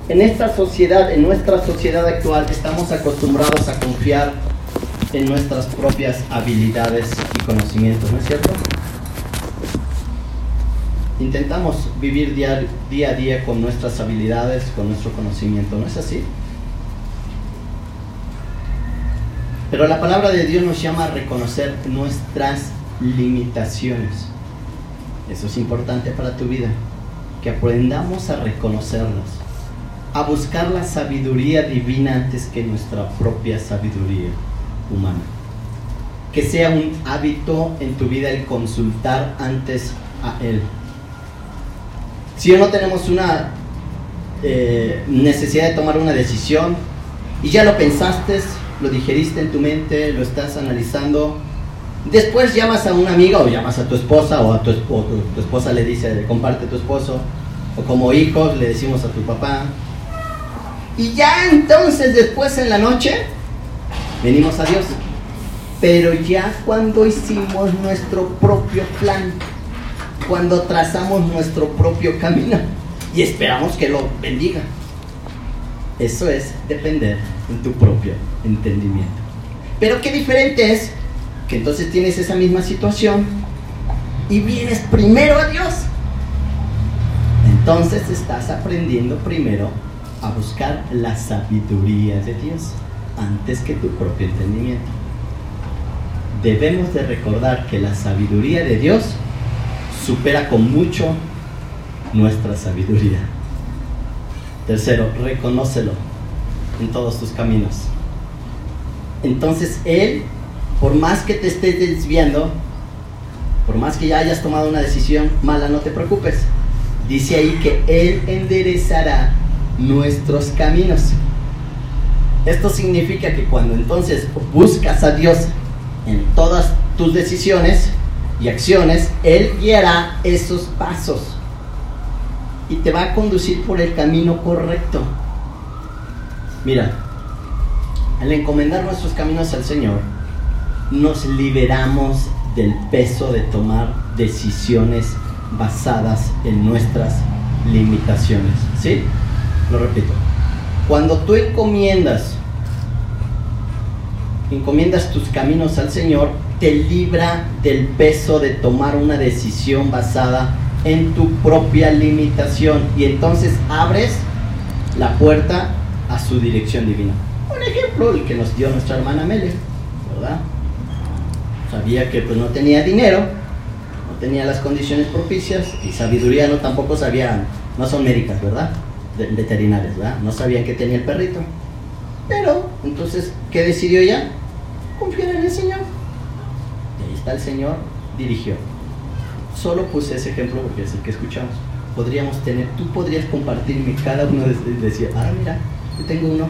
En esta sociedad, en nuestra sociedad actual, estamos acostumbrados a confiar en nuestras propias habilidades y conocimientos, ¿no es cierto? Intentamos vivir día a día con nuestras habilidades, con nuestro conocimiento, ¿no es así? Pero la palabra de Dios nos llama a reconocer nuestras limitaciones. Eso es importante para tu vida, que aprendamos a reconocerlas, a buscar la sabiduría divina antes que nuestra propia sabiduría humana. Que sea un hábito en tu vida el consultar antes a Él. Si no tenemos una necesidad de tomar una decisión y ya lo pensaste, lo digeriste en tu mente, lo estás analizando, después llamas a una amiga o llamas a tu esposa o tu esposa le dice, comparte a tu esposo, o como hijos le decimos a tu papá, y ya entonces después en la noche venimos a Dios. Pero ya cuando hicimos nuestro propio plan, cuando trazamos nuestro propio camino y esperamos que lo bendiga, eso es depender en tu propio entendimiento. Pero qué diferente es que entonces tienes esa misma situación y vienes primero a Dios. Entonces estás aprendiendo primero a buscar la sabiduría de Dios antes que tu propio entendimiento. Debemos de recordar que la sabiduría de Dios supera con mucho nuestra sabiduría. Tercero, reconócelo en todos tus caminos. Entonces Él, por más que te estés desviando, por más que ya hayas tomado una decisión mala, no te preocupes. Dice ahí que Él enderezará nuestros caminos. Esto significa que cuando entonces buscas a Dios en todas tus decisiones y acciones, Él guiará esos pasos y te va a conducir por el camino correcto. Mira, al encomendar nuestros caminos al Señor, nos liberamos del peso de tomar decisiones basadas en nuestras limitaciones. ¿Sí? Lo repito. Cuando tú encomiendas tus caminos al Señor, te libra del peso de tomar una decisión basada en tu propia limitación y entonces abres la puerta a su dirección divina. Un ejemplo, el que nos dio nuestra hermana Amelia, ¿verdad? Sabía que pues no tenía dinero, no tenía las condiciones propicias y sabiduría no tampoco sabían, no son médicas, ¿verdad? Veterinarias, ¿verdad? No sabían que tenía el perrito. Pero, entonces, ¿qué decidió ella? Confiar en el Señor. Y ahí está el Señor, dirigió. Solo puse ese ejemplo porque es el que escuchamos. Tú podrías compartirme cada uno de decir, mira, yo tengo uno.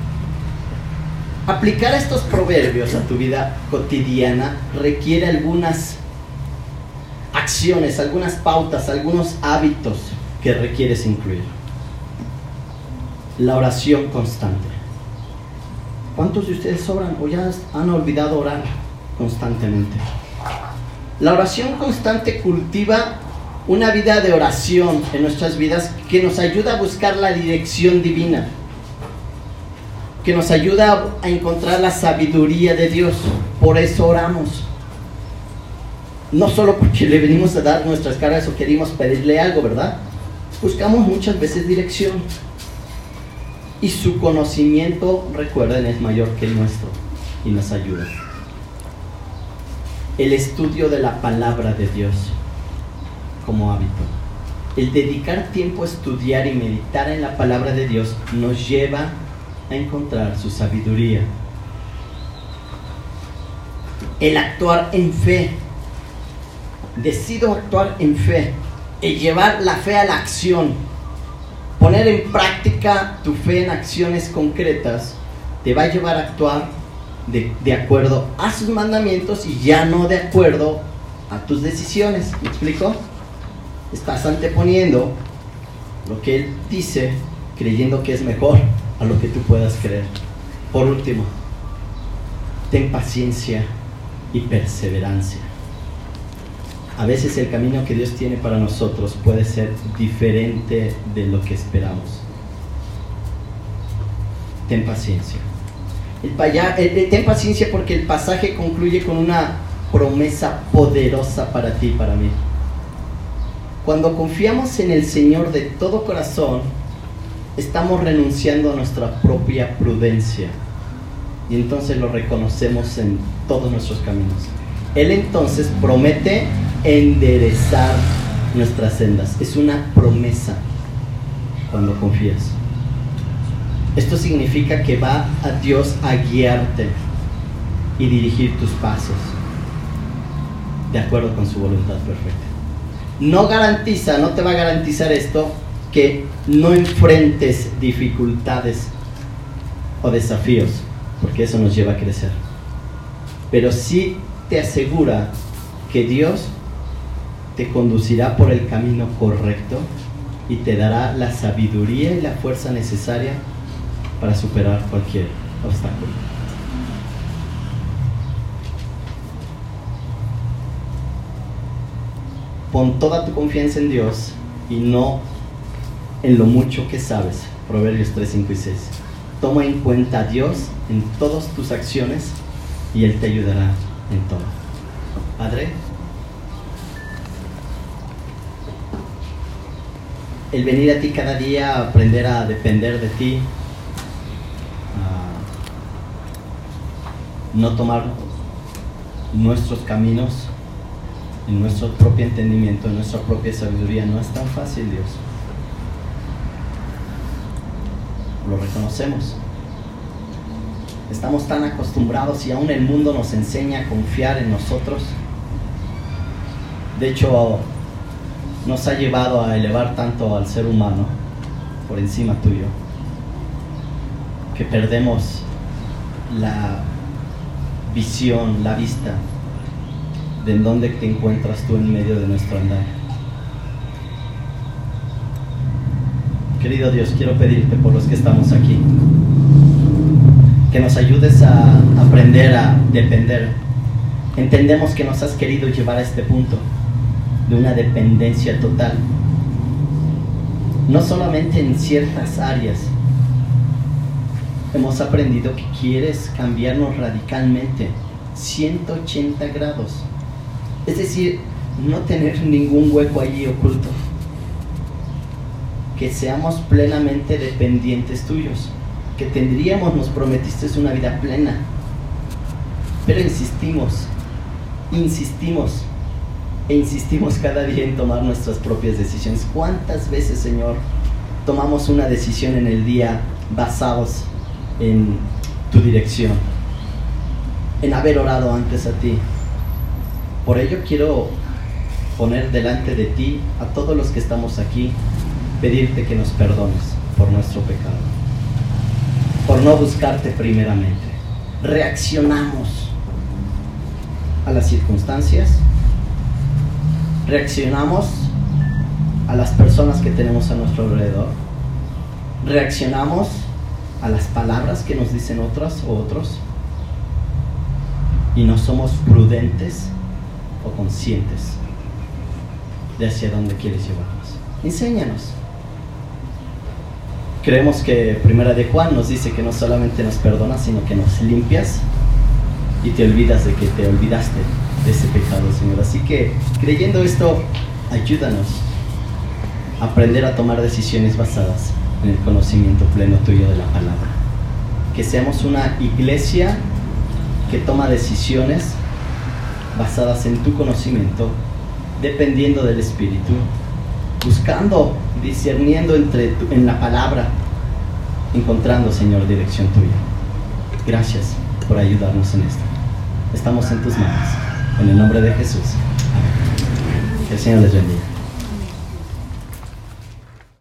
Aplicar estos proverbios a tu vida cotidiana requiere algunas acciones, algunas pautas, algunos hábitos que requieres incluir. La oración constante. ¿Cuántos de ustedes oran o ya han olvidado orar constantemente? La oración constante cultiva una vida de oración en nuestras vidas que nos ayuda a buscar la dirección divina, que nos ayuda a encontrar la sabiduría de Dios. Por eso oramos. No solo porque le venimos a dar nuestras cargas o queremos pedirle algo, ¿verdad? Buscamos muchas veces dirección. Y su conocimiento, recuerden, es mayor que el nuestro y nos ayuda. El estudio de la palabra de Dios como hábito. El dedicar tiempo a estudiar y meditar en la palabra de Dios nos lleva a encontrar su sabiduría. El actuar en fe. Decido actuar en fe. El llevar la fe a la acción. Poner en práctica tu fe en acciones concretas te va a llevar a actuar de acuerdo a sus mandamientos y ya no de acuerdo a tus decisiones. ¿Me explico? Estás anteponiendo lo que Él dice, creyendo que es mejor a lo que tú puedas creer. Por último, ten paciencia y perseverancia. A veces el camino que Dios tiene para nosotros puede ser diferente de lo que esperamos. ten paciencia. Ten paciencia porque el pasaje concluye con una promesa poderosa para ti y para mí. Cuando confiamos en el Señor de todo corazón, estamos renunciando a nuestra propia prudencia y entonces lo reconocemos en todos nuestros caminos. Él entonces promete enderezar nuestras sendas. Es una promesa cuando confías. Esto significa que va a Dios a guiarte y dirigir tus pasos de acuerdo con su voluntad perfecta. No te va a garantizar esto que no enfrentes dificultades o desafíos, porque eso nos lleva a crecer. Pero sí te asegura que Dios te conducirá por el camino correcto y te dará la sabiduría y la fuerza necesaria para superar cualquier obstáculo. Pon toda tu confianza en Dios y no en lo mucho que sabes. Proverbios 3, 5 y 6. Toma en cuenta a Dios en todas tus acciones y Él te ayudará en todo. Padre, el venir a ti cada día, a aprender a depender de ti, no tomar nuestros caminos en nuestro propio entendimiento, en nuestra propia sabiduría, no es tan fácil, Dios. Lo reconocemos. Estamos tan acostumbrados y aún el mundo nos enseña a confiar en nosotros. De hecho, nos ha llevado a elevar tanto al ser humano por encima tuyo, que perdemos la visión, la vista de en dónde te encuentras tú en medio de nuestro andar. Querido Dios, quiero pedirte por los que estamos aquí, que nos ayudes a aprender a depender. Entendemos que nos has querido llevar a este punto de una dependencia total, no solamente en ciertas áreas. Hemos aprendido que quieres cambiarnos radicalmente, 180 grados. Es decir, no tener ningún hueco allí oculto. Que seamos plenamente dependientes tuyos. Que nos prometiste una vida plena. Pero insistimos cada día en tomar nuestras propias decisiones. ¿Cuántas veces, Señor, tomamos una decisión en el día basados en tu dirección, en haber orado antes a ti? Por ello quiero poner delante de ti a todos los que estamos aquí, pedirte que nos perdones por nuestro pecado, por no buscarte primeramente. Reaccionamos a las circunstancias, reaccionamos a las personas que tenemos a nuestro alrededor, reaccionamos a las palabras que nos dicen otras o otros, y no somos prudentes o conscientes de hacia dónde quieres llevarnos. Enséñanos. Creemos que Primera de Juan nos dice que no solamente nos perdonas, sino que nos limpias y te olvidas de que te olvidaste de ese pecado, Señor. Así que, creyendo esto, ayúdanos a aprender a tomar decisiones basadas en el conocimiento pleno tuyo de la palabra. Que seamos una iglesia que toma decisiones basadas en tu conocimiento, dependiendo del Espíritu, buscando, discerniendo en la palabra, encontrando, Señor, dirección tuya. Gracias por ayudarnos en esto. Estamos en tus manos. En el nombre de Jesús. Amén. Que el Señor les bendiga.